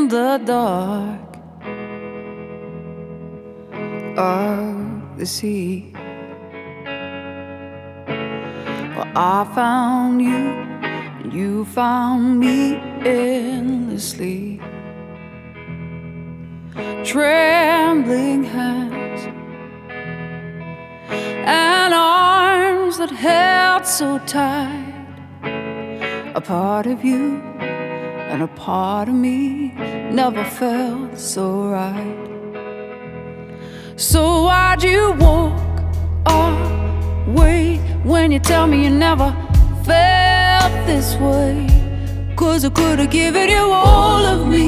in the dark of the sea. Well, I found you, and you found me endlessly. Trembling hands and arms that held so tight. A part of you and a part of me never felt so right. So why'd you walk away when you tell me you never felt this way? 'Cause I could've given you all of me,